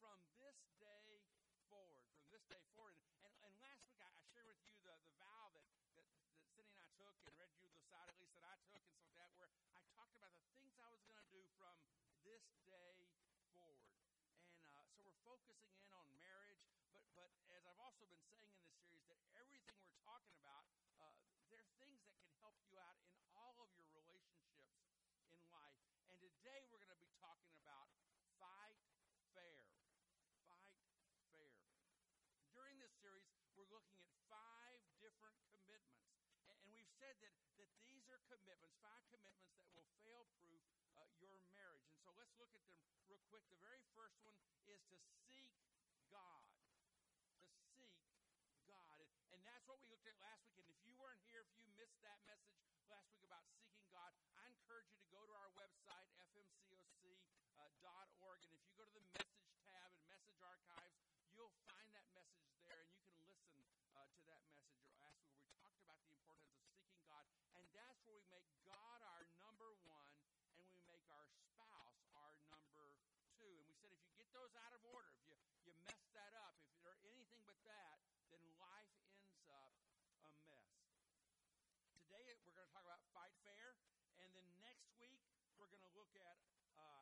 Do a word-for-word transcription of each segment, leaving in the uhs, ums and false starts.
from this day forward, from this day forward. And, and, and last week I, I shared with you the, the vow that, that, that Cindy and I took, and read you the side at least that I took, and so that where I talked about the things I was going to do from this day forward. And uh, so we're focusing in on marriage, but but as I've also been saying in this series, that everything we're talking about, uh, there are things that can help you out in all of your relationships in life. And today we're going to be talking about fight fair. Fight fair. During this series, we're looking at five different commitments. And, and we've said that, that these are commitments, five commitments that will fail-proof Uh, your marriage. And so let's look at them real quick. The very first one is to seek God. To seek God. And, and that's what we looked at last week. And if you weren't here, if you missed that message last week about seeking God, I encourage you to go to our website, f m c o c dot org. And if you go to the message tab and message archives, you'll find that message there, and you can listen uh, to that message last week where we talked about the importance of seeking God. And that's where we make God our number one, and we make our spouse our number two. And we said if you get those out of order, if you, you mess that up, if they're anything but that, then life ends up a mess. Today we're going to talk about fight fair, and then next week we're going to look at uh,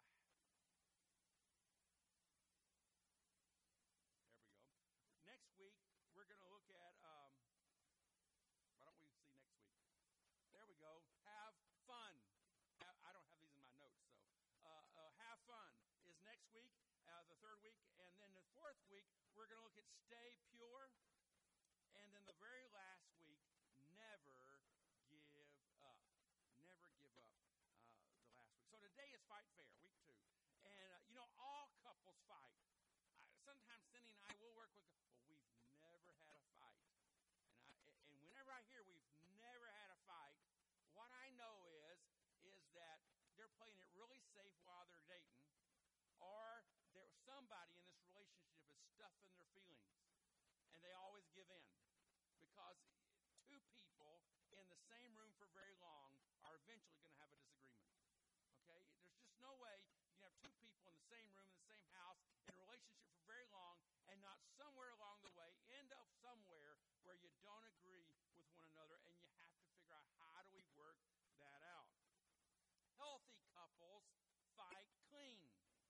there we go. Next week we're going to look at um, why don't we see next week? There we go. Have fun. I don't have these in my notes, so uh, uh, have fun is next week, uh, the third week, and then the fourth week we're going to look at stay pure, and then the very last week, never give up. Never give up uh, the last week. So today is Fight Fair, week two, and uh, you know, all couples fight. I, sometimes Cindy and I will work with, well, we've never had a fight, and I, and whenever I hear we've never had a fight, what I know is is that they're playing it really safe while they're dating, or there somebody in this relationship is stuffing their feelings, and they always give in. Because two people in the same room for very long are eventually going to have a disagreement. Okay? There's just no way you can have two people in the same room, in the same house, in a relationship for very long, and not somewhere along the way end up somewhere where you don't agree with one another, and you have to figure out how do we work that out. Healthy couples fight clean.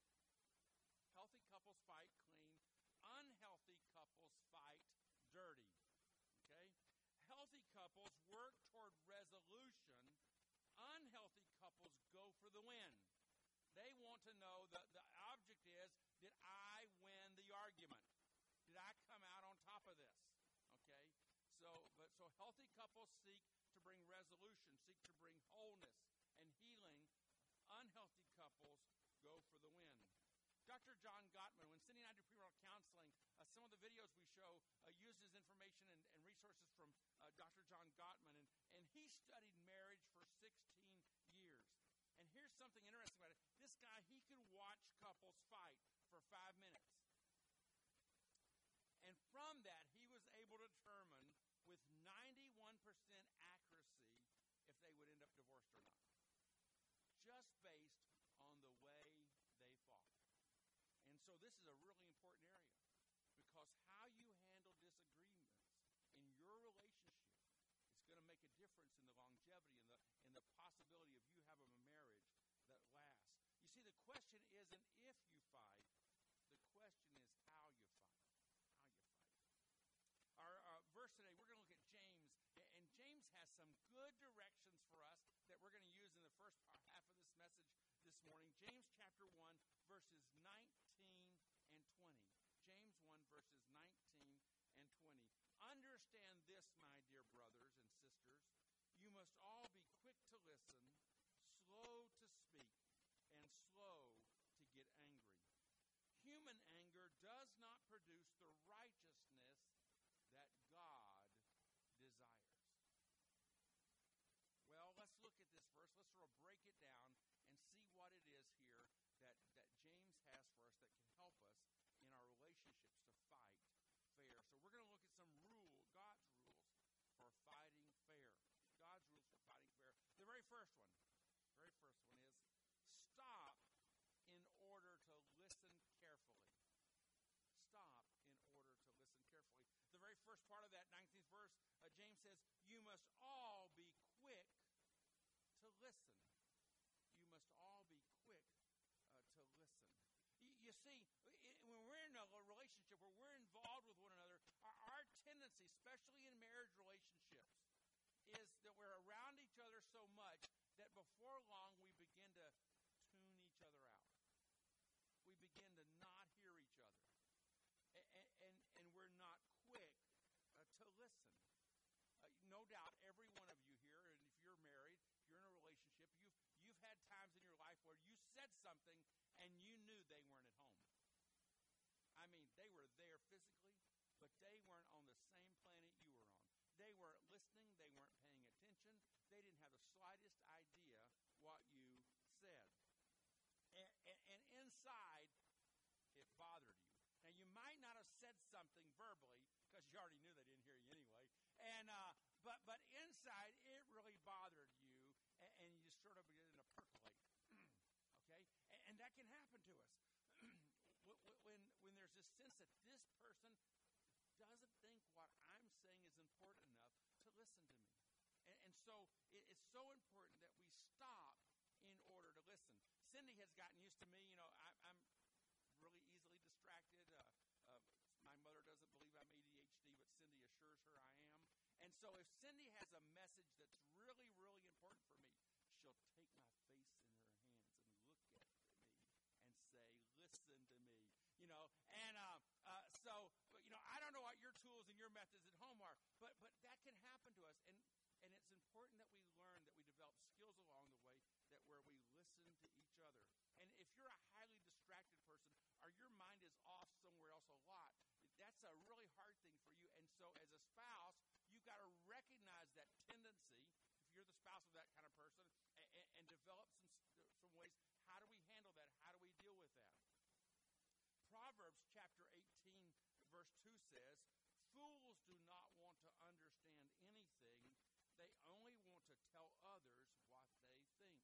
Healthy couples fight clean. Unhealthy couples fight dirty. Okay? Healthy couples work toward resolution. Unhealthy couples go for the win. They want to know that the object is, did I win the argument? Did I come out on top of this? Okay? So, but so healthy couples seek to bring resolution, seek to bring wholeness and healing. Unhealthy couples go for the win. Doctor John Gottman, when Cindy and I do premarital counseling, uh, some of the videos we show uh, uses information and, and resources from uh, Doctor John Gottman, and, and he studied marriage for sixteen years. And here's something interesting about it. This guy, he could watch couples fight for five minutes. And from that, he was able to determine with ninety-one percent accuracy if they would end up divorced or not, just based on the way they fought. And so this is a really important area, because how you handle disagreements in your relationship is going to make a difference in the longevity and the and the possibility of you having a marriage that lasts. You see, the question isn't if you fight, the question is how you fight. How you fight. Our uh, verse today, we're going to look at James, and James has some good directions for us that we're going to use in the first part, half of this message this morning. James chapter one, verses nineteen and twenty. James one, verses nineteen and twenty. Understand this, my dear brothers and sisters. You must all be quick to listen, slow to speak, and slow to get angry. Human anger does not produce the righteousness that God desires. Well, let's look at this verse. Let's sort of break it down and see what it is here that, that James has for us that can help us in our relationships to fight fair. So we're going to look at some rule, God's rules for fighting fair. God's rules for fighting fair. The very first one, very first one is stop in order to listen carefully. first part of that nineteenth verse, uh, James says, you must all be quick to listen. You must all be quick uh, to listen. You, you see, it, when we're in a relationship where we're involved with one another, our, our tendency, especially in marriage relationships, is that we're around each other so much that before long we begin to tune each other out. We begin to not hear each other. And, and, and we're not quick uh, to listen. Uh, no doubt every one of you here, and if you're married, if you're in a relationship, you've, you've had times in your life where you said something and you knew they weren't at home. I mean, they were there physically, but they weren't on the same planet you were on. They weren't listening. They weren't paying attention. They didn't have the slightest idea what you said. And, and, and inside, it bothered you. Now, you might not have said something verbally because you already knew they didn't hear you anyway. And uh, but but inside, it really bothered you, and, and you just sort of begin to percolate. Okay, and, and that can happen to us when when there's this sense that this person doesn't think what I'm saying is important enough to listen to me. And, and so it, it's so important that we stop in order to listen. Cindy has gotten used to me. You know, I, I'm really easily distracted. Uh, uh, my mother doesn't believe I'm A D H D, but Cindy assures her I am. And so if Cindy has a message that's really, really important for me, she'll take my face in her hands and look at me and say, listen to me. You know, and uh, uh, so, you know, I don't know what your tools and your methods at home are, but but that can happen to us. And And it's important that we learn, that we develop skills along the way, that where we listen to each other. And if you're a highly distracted person, or your mind is off somewhere else a lot, that's a really hard thing for you. And so as a spouse, you've got to recognize that tendency, if you're the spouse of that kind of person, and, and develop some, some ways. How do we handle that? How do we deal with that? Proverbs chapter eighteen, verse two says, fools do not want to understand anything. They only want to tell others what they think.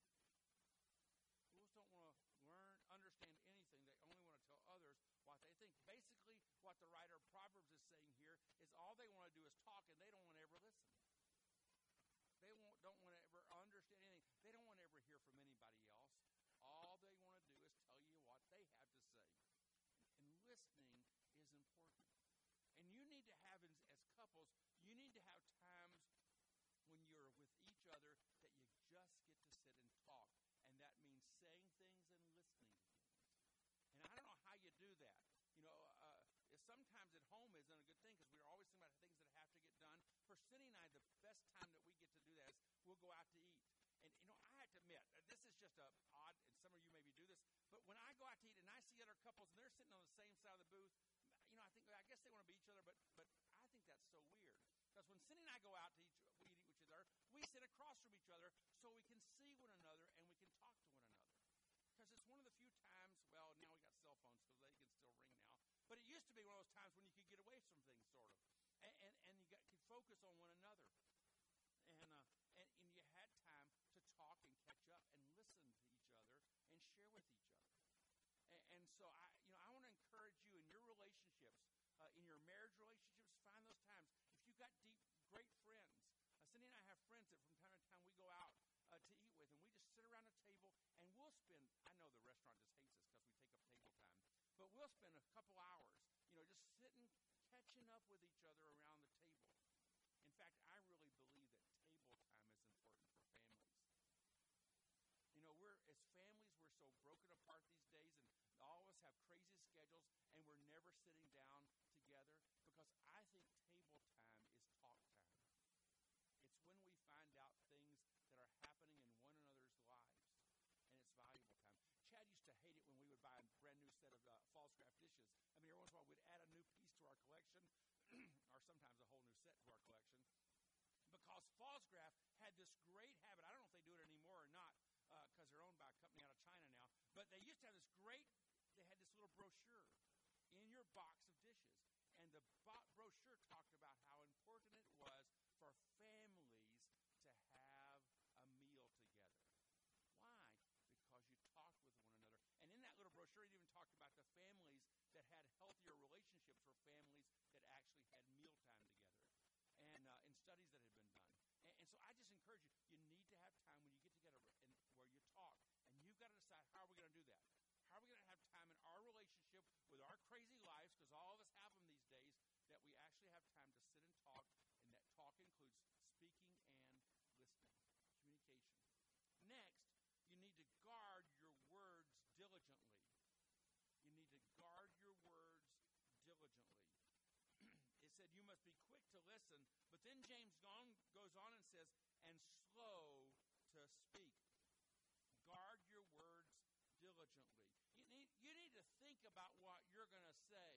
Fools don't want to learn, understand anything. They only want to tell others what they think. Basically, what the writer of Proverbs is saying here is all they want to do is talk, and they don't want to ever listen. They won't, don't want to ever understand anything. They don't want to ever hear from anybody else. All they want to do is tell you what they have to say. And listening is important. And you need to have, as couples, you need to have times when you're with each other that you just get to sit and talk. And that means saying things and listening to things. And I don't know how you do that. You know, uh, sometimes at home isn't a good thing because we're always thinking about things that have to get done. For Cindy and I, the best time that we get to do that is we'll go out to eat. And, you know, I have to admit, uh, this is just a odd, and some of you maybe do this, but when I go out to eat and I see other couples and they're sitting on the same side of the booth, you know, I think, I guess they want to be each other, but but I think that's so weird. Because when Cindy and I go out to eat, we eat each other, we sit across from each other so we can see one another and we can talk to one another. Because it's one of the few times, well, now we got cell phones because they can still ring now, but it used to be one of those times when you could get away from things, sort of, and and, and you got, could focus on one another. And, uh, and and you had time to talk and catch up and listen to each other and share with each other. And, and so I, you know, I want to encourage you in your relationships, uh, in your marriage relationships, find those times. If you've got deep, great friends, uh, Cindy and I have friends that from time to time we go out uh, to eat with, and we just sit around a table and we'll spend. I know the restaurant just hates us because we take up table time, but we'll spend a couple hours, you know, just sitting, catching up with each other around the table. In fact, I really believe that table time is important for families. You know, we're as families, we're so broken apart these days, and all of us have crazy schedules, and we're never sitting down together because I think table time is talk time. It's when we find out things that are happening in one another's lives, and it's valuable time. Chad used to hate it when we would buy a brand new set of uh, Falscraft dishes. I mean, every once in a while we'd add a new piece to our collection, or sometimes a whole new set to our collection, because Falscraft had this great habit. I don't know if they do it anymore or not, because uh, they're owned by a company out of China now, but they used to have this great, they had this little brochure in your box of dishes, and the bo- brochure talked about how important it was for families to have a meal together. Why? Because you talked with one another. And in that little brochure, it even talked about the families that had healthier relationships were families that actually had mealtime together. studies that had been done. And, and so I just encourage you, you need to have time when you get together and where you talk. And you've got to decide, how are we going to do that? How are we going to have time in our relationship with our crazy lives, because all of us have them these days, that we actually have time to sit and talk, and that talk includes speaking and listening, communication. Next, you need to guard your words diligently. You need to guard your words diligently. It said you must be quick to listen, but then James gone, goes on and says, and slow to speak. Guard your words diligently. You need, you need to think about what you're going to say.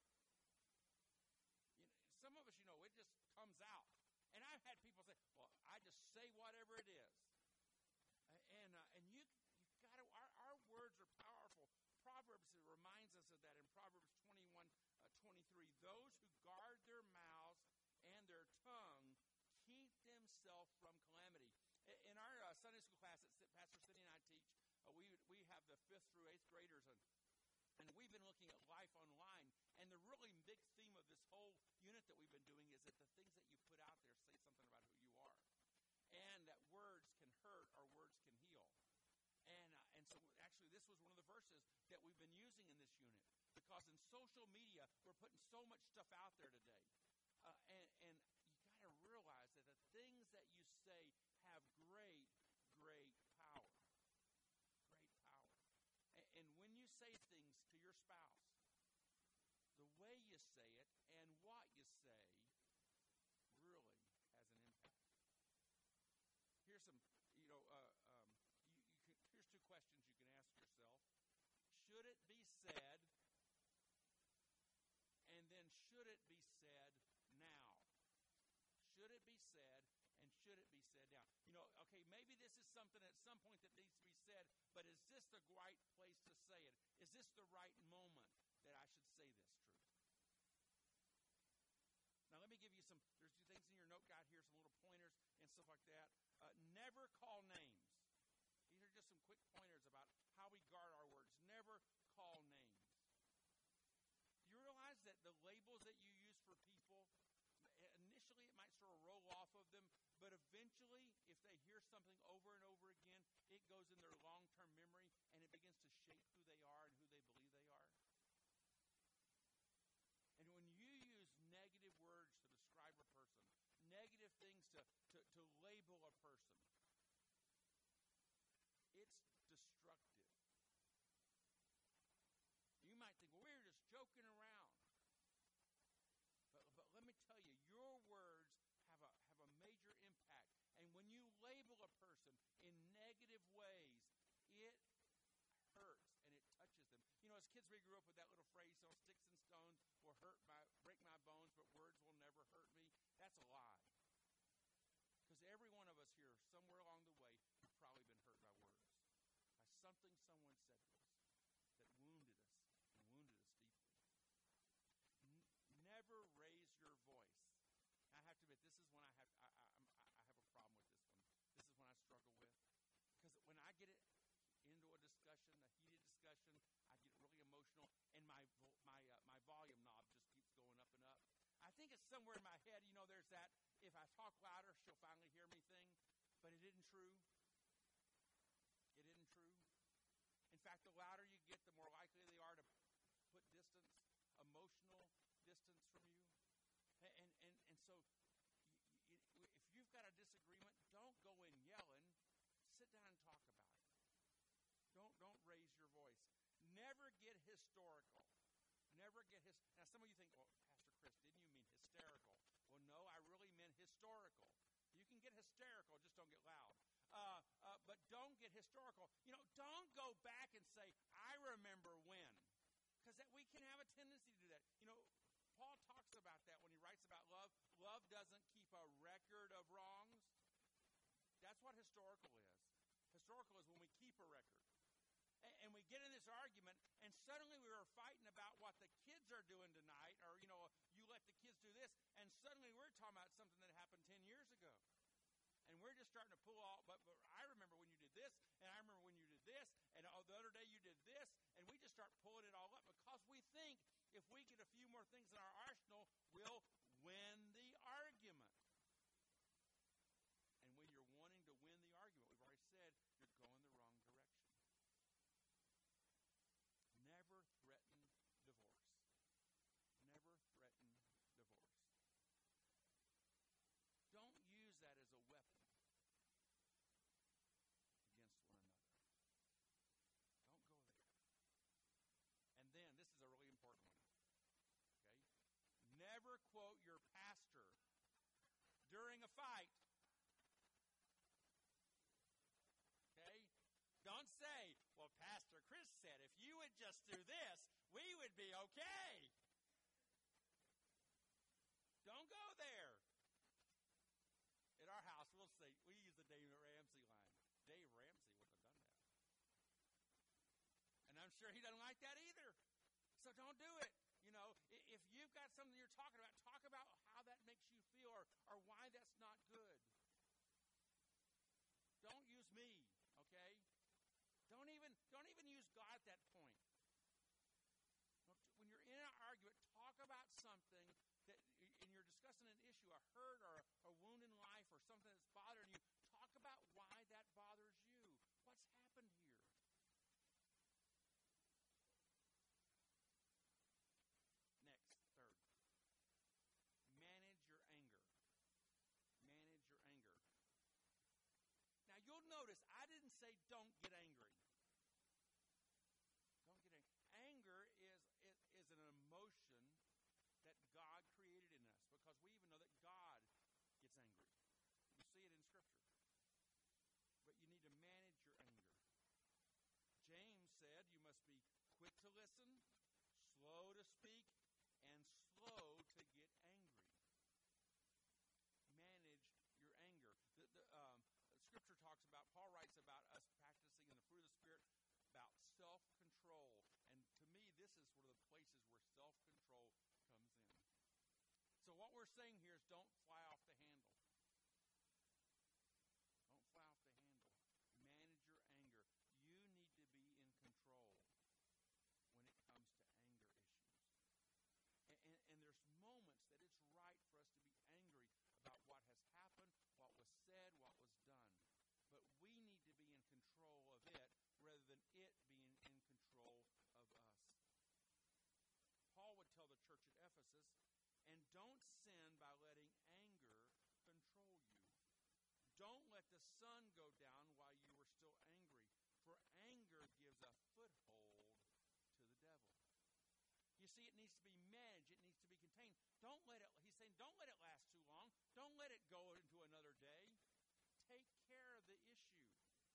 You know, some of us, you know, it just comes out. And I've had people say, well, I just say whatever it is. And uh, and you you got to, our, our words are powerful. Proverbs reminds us of that in Proverbs twenty-one, uh, twenty-three. Those who guard their mouths and their tongue keep themselves from calamity. In our uh, Sunday school class that Pastor Cindy and I teach, uh, we we have the fifth through eighth graders, and and we've been looking at life online. And the really big theme of this whole unit that we've been doing is that the things that you put out there say something about who you are, and that words can hurt or words can heal. And uh, and so actually this was one of the verses that we've been using in this unit, because in social media we're putting so much stuff out there today, uh, and and you got to realize that the things that you say have great, great power, great power. And, and when you say things to your spouse, the way you say it and what you say really has an impact. Here's some, you know, uh, um, you, you can, here's two questions you can ask yourself. Should it be said? And then should it be said now? Should it be said? And should it be said now? You know, okay, maybe this is something at some point that needs to be said, but is this the right place to say it? Is this the right moment that I should say this truth? Now, let me give you some, there's two things in your note guide here, some little pointers and stuff like that. Uh, never call names. These are just some quick pointers about how we guard our words. Never call names. Do you realize that the labels that you use for people, initially it might sort of roll off of them, but eventually, if they hear something over and over again, it goes in their long-term memory, and it begins to shape who they are and who they believe they are. And when you use negative words to describe a person, negative things to, to, to label a person, it's destructive. You might think, well, we were just joking around. But, but let me tell you, your words have a, have a major impact. And when you label a person in negative ways, it hurts and it touches them. You know, as kids, we grew up with that little phrase, "So sticks and stones will hurt my, break my bones, but words will never hurt me." That's a lie. Because every one of us here, somewhere along the way, have probably been hurt by words. By something someone said to us that wounded us and wounded us deeply. N- never raise your voice. Now, I have to admit, this is when I have I, I, I have a problem with this one. This is when I struggle with. Because when I get it into a discussion, a heated discussion, I get really emotional, and my my uh, my volume knob just keeps going up and up. I think it's somewhere in my head, you know, there's that, if I talk louder, she'll finally hear me thing, but it isn't true. It isn't true. In fact, the louder you get, the more likely they are to put distance, emotional distance from you. And and, and, and so you, you, if you've got a disagreement, don't go in yelling. Sit down and talk about it. Don't don't raise your voice. Never get historical. Never get his. Now, some of you think, well, Pastor Chris, didn't you mean hysterical? Well, no, I really meant historical. You can get hysterical, just don't get loud. Uh, uh, but don't get historical. You know, don't go back and say, I remember when. Because that we can have a tendency to do that. You know, Paul talks about that when he writes about love. Love doesn't keep a record of wrongs. That's what historical is. Historical is when we keep a record. And we get in this argument, and suddenly we were fighting about what the kids are doing tonight, or, you know, you let the kids do this, and suddenly we're talking about something that happened ten years ago. And we're just starting to pull all, but, but I remember when you did this, and I remember when you did this, and oh, the other day you did this, and we just start pulling it all up because we think if we get a few more things in our arsenal, we'll win the argument. just do this, we would be okay. Don't go there. At our house, we'll say, we use the Dave Ramsey line. Dave Ramsey wouldn't have done that. And I'm sure he doesn't like that either. So don't do it. You know, if you've got something you're talking about, talk about how that makes you feel or, or why that's not good. Don't use me, okay? Don't even don't even use God at that point. When you're in an argument, talk about something that, and you're discussing an issue, a hurt or a, a wound in life or something that's bothering you. Talk about why that bothers you. What's happened here? Next, third, manage your anger. Manage your anger. Now, you'll notice I didn't say don't get angry. Don't get angry. Anger is, is, is an emotion that God created in us because we even know that God gets angry. You see it in Scripture. But you need to manage your anger. James said you must be quick to listen, slow to speak, and slow to get angry. Manage your anger. The, the, um, Scripture talks about, Paul writes about us practicing in the fruit of the Spirit about self-control. And to me, this is one of the places where self-control comes in. So what we're saying here is don't fly off the handle. Don't fly off the handle. Manage your anger. You need to be in control when it comes to anger issues. And, and, and there's moments that it's right for us to be angry about what has happened, what was said, what was done. But we need to be in control of it rather than it being in control of us. Paul would tell the church at Ephesus, and don't sin by letting anger control you. Don't let the sun go down while you are still angry, for anger gives a foothold to the devil. You see, it needs to be managed. It needs to be contained. Don't let it, he's saying, don't let it last too long. Don't let it go into another day. Take care of the issue.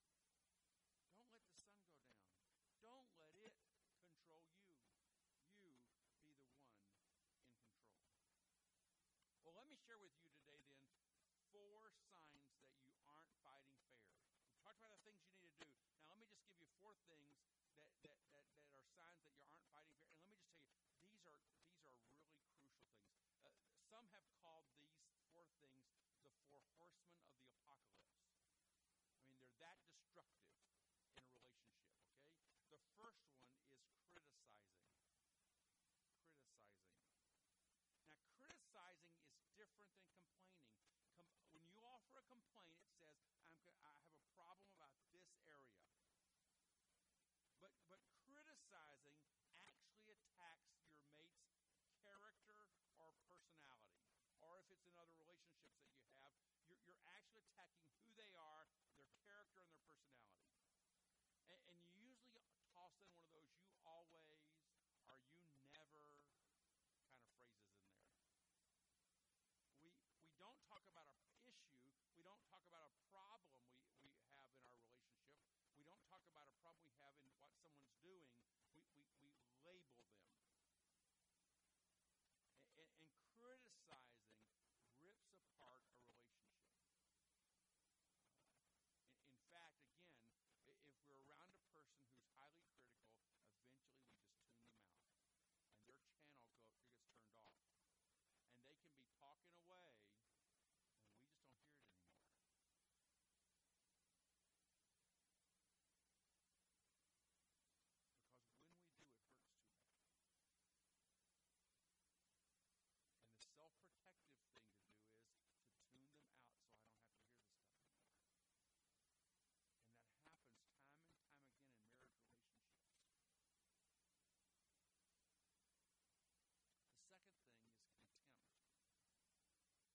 Don't let the sun go down. Don't let it control you. You be the one in control. Well, let me share with you today then four signs that you aren't fighting fair. We talked about the things you need to do. Now, let me just give you four things that, that, that, that are signs that you aren't fighting fair. And let me just tell you, these are these are really crucial things. Uh, some have called these four things the four horsemen of the apocalypse. I mean, they're that destructive in a relationship, okay? The first one is criticizing. Criticizing. Now, criticizing is different than complaining. Com- when you offer a complaint, it says, I'm, I have a problem about this area. But, but criticizing actually attacks your mate's character or personality. Or if it's in other relationships that you have, you're, you're actually attacking who they are, their character, and their personality. And, and you usually toss in one of those you always or you never kind of phrases in there. We we don't talk about an issue. We don't talk about a problem we, we have in our relationship. We don't talk about a problem we have in what someone's doing. We, we, we label them. And, and criticizing rips apart a relationship. In, in fact, again, if we're around a person who's highly critical, eventually we just tune them out. And their channel go, gets turned off. And they can be talking away, and we just don't hear it anymore. Because when we do, it hurts too bad. And the self-protective thing to do is to tune them out so I don't have to hear this stuff anymore. And that happens time and time again in marriage relationships. The second thing is contempt.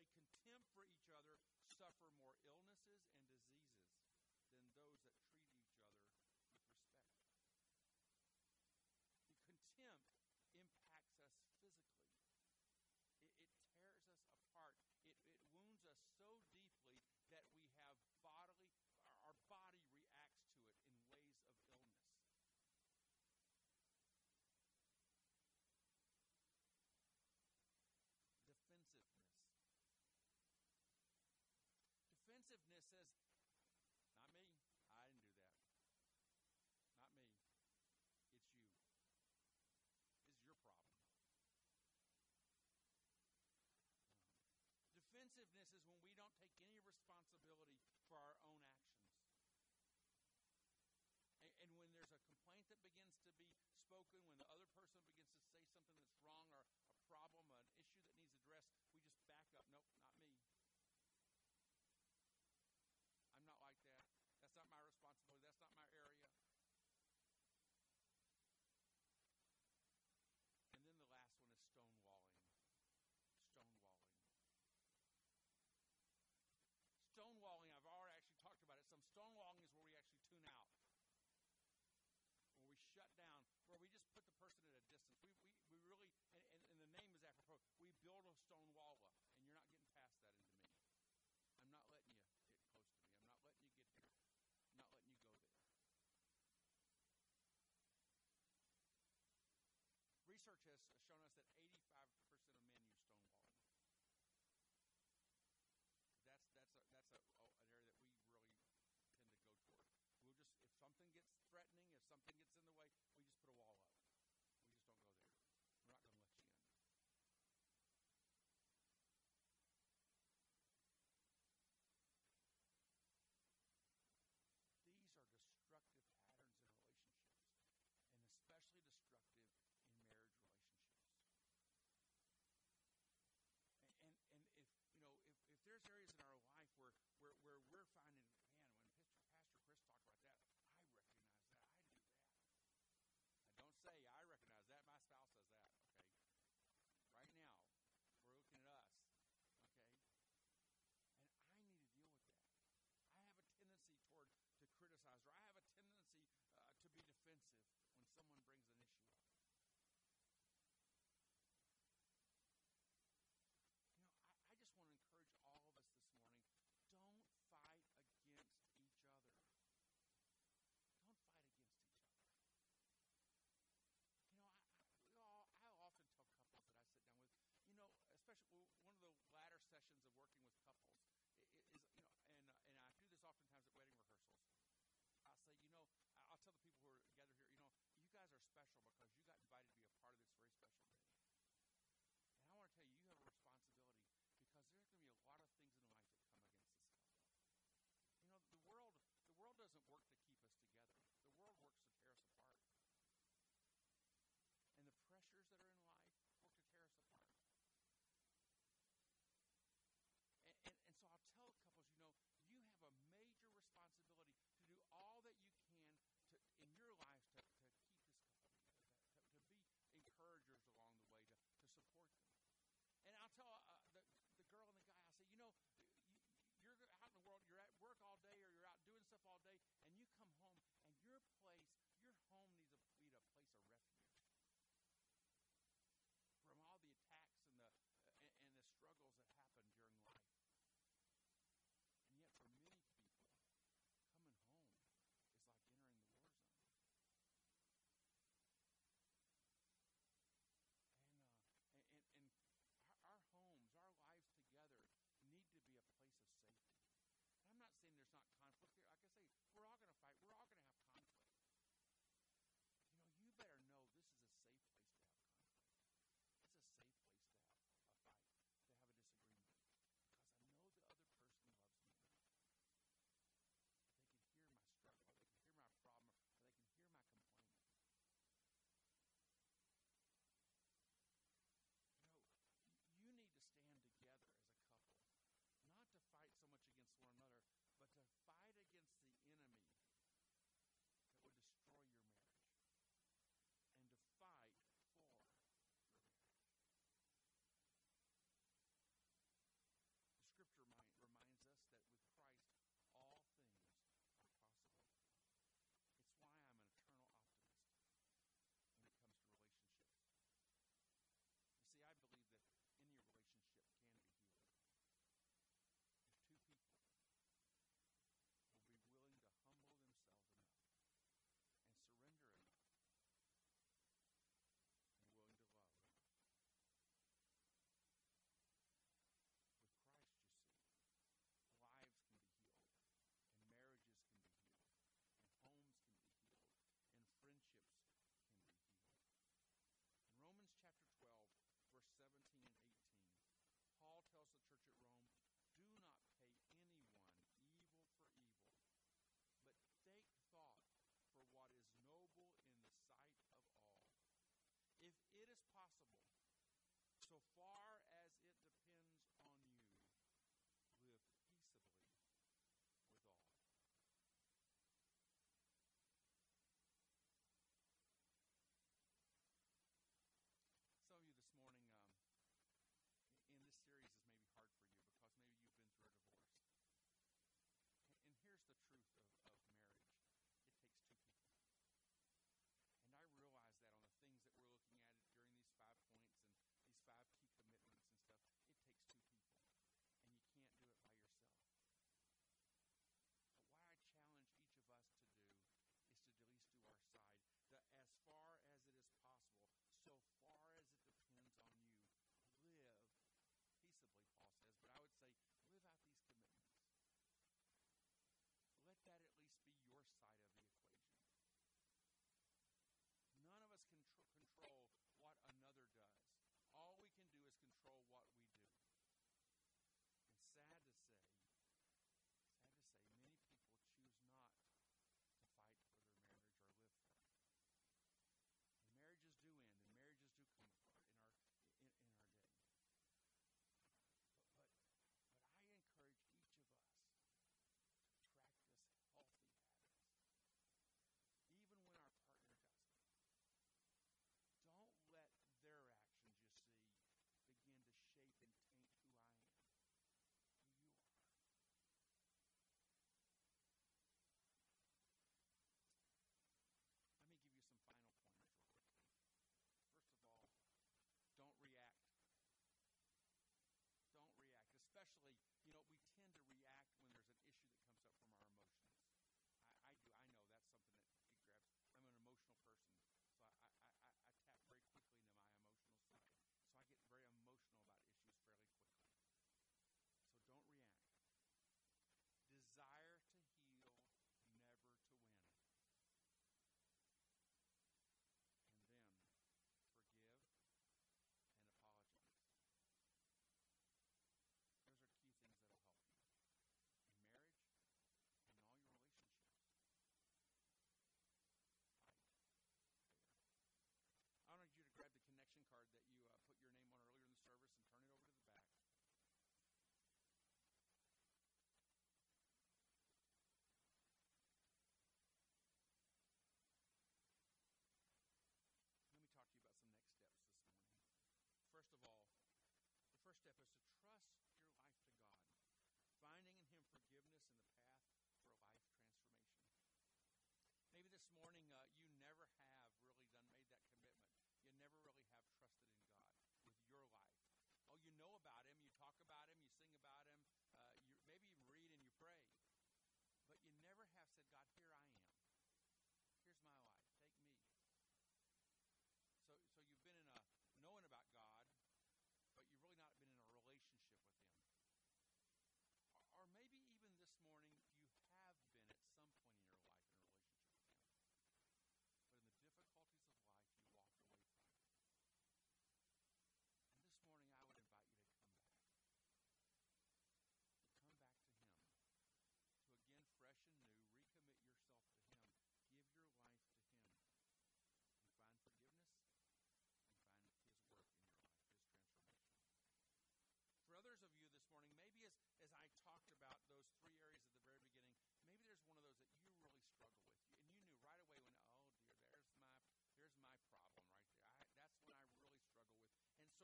contempt for each other suffer more illnesses and diseases than those that treat each other with respect. The contempt impacts us physically. It, it tears us apart. It, it wounds us so deeply that we have bodily, our, our body reacts to it in ways of illness. Defensiveness. Defensiveness says, not me. I didn't do that. Not me. It's you. This is your problem. Defensiveness is when we don't take any responsibility for our own actions. And, and when there's a complaint that begins to be spoken, when the other person begins to say something that's wrong or a problem, an issue that needs addressed, we just back up. Nope, not me. I'm not like that. That's not my responsibility. That's not my area. And then the last one is stonewalling. Stonewalling. Stonewalling, I've already actually talked about it. Some stonewalling is where we actually tune out, where we shut down, where we just put the person at a distance. We we, we really, and, and, and the name is apropos, we build a stone wall up, and you're not getting past that into me. I'm not letting you get close to me. I'm not letting you get here. I'm not letting you go there. Research has shown us that eighty-five percent of men use stonewalling. That's that's a, that's a, oh, an area that we really tend to go toward. We'll just, if something gets threatening, if something gets in the way, we just put a wall up. We just don't go there. We're not going to let you in. These are destructive patterns in relationships, and especially destructive in marriage relationships. And, and and if you know if, if there's areas in our life where, where, where we're finding, man, when Pastor, Pastor Chris talked about that, I recognize that, I do that. I don't say I recognize that, my spouse does that, okay? Right now, we're looking at us, okay? And I need to deal with that. I have a tendency toward to criticize, or I have a tendency uh, to be defensive when someone brings an issue up. You know, I, I just want to encourage all of us this morning, don't fight against each other. Don't fight against each other. You know, I, I, we all, I often tell couples that I sit down with, you know, especially one of the latter sessions of working with couples is, you know, and uh, and I do this oftentimes at wedding rehearsals. I'll say, you know, I'll tell the people who are gathered here, you know, you guys are special because you got invited to be a part of this very special day. And I want to tell you, you have a responsibility because there's going to be a lot of things in life that come against this couple. You know, the world, the world doesn't work to keep us together. The world works to tear us apart. And the pressures that are in life work to tear us apart. And, and, and so I'll tell couples, you know, you have a major responsibility to do all that you can to, in your life to, to keep this couple together, to, to be encouragers along the way, to, to support them. And I'll tell uh, the, the girl and the guy, I'll say, you know, you, you're out in the world, you're at work all day or you're out doing stuff all day, and you come home, and your place, your home needs to be a place of refuge from all the attacks and the uh, and, and the struggles that happen during life. And yet for many people, coming home is like entering the war zone. And uh, and, and, and our, our homes, our lives together need to be a place of safety. And I'm not saying there's not conflict here. Like I say, we're all going to fight. We're all going to have conflict. You know, you better know this is a safe place to have conflict. It's a safe place to have a fight, to have a disagreement. Because I know the other person loves me enough. They can hear my struggle, or they can hear my problem, or they can hear my complaint. You know, you need to stand together as a couple, not to fight so much against one another, but to fight against the enemy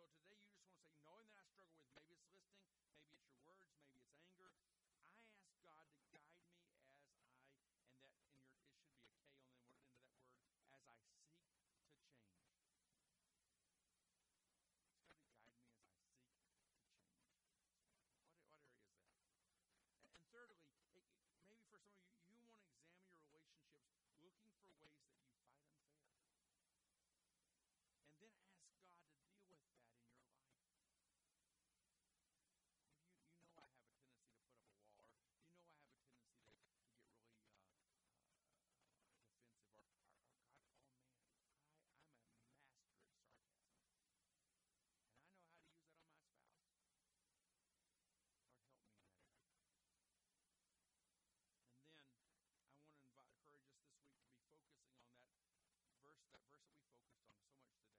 so today you just want to say, knowing that I struggle with, maybe it's listening, maybe it's your words, maybe it's anger. I ask God to guide me as I, and that in your, it should be a K on the end of that word, as I seek to change. It's got to guide me as I seek to change. What, what area is that? And thirdly, it, maybe for some of you, you want to examine your relationships, looking for ways that you fight unfair. And then ask God to deal with that in your life. You, you know I have a tendency to put up a wall, or you know I have a tendency to, to get really uh, uh, uh, defensive, or, or, or God, oh man, I, I'm a master at sarcasm. And I know how to use that on my spouse. Lord, help me in that area. And then I want to invite, encourage us this week to be focusing on that verse, that verse that we focused on so much today.